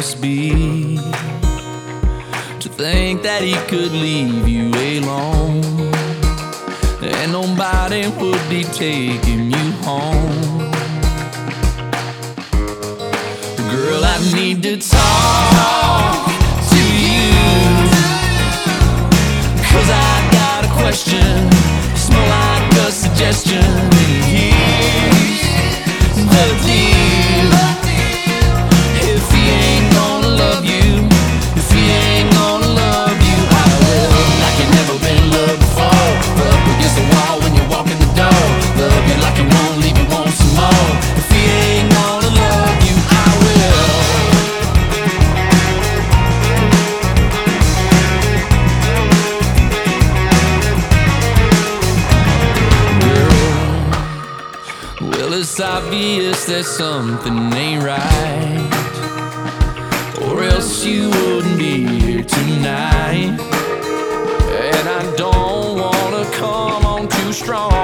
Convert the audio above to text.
must be to think that he could leave you alone and nobody would be taking you home. Girl, I need to talk to you, 'cause I got a question, smell like a suggestion. Here's the deal: if he ain't gonna love you, if he ain't gonna love you, I will. Like you never been loved before, up against the wall when you walk in the door. Love you like you won't leave, you want some more. If he ain't gonna love you, I will. Well, it's obvious that something ain't right, or else you wouldn't be here tonight. And I don't wanna come on too strong,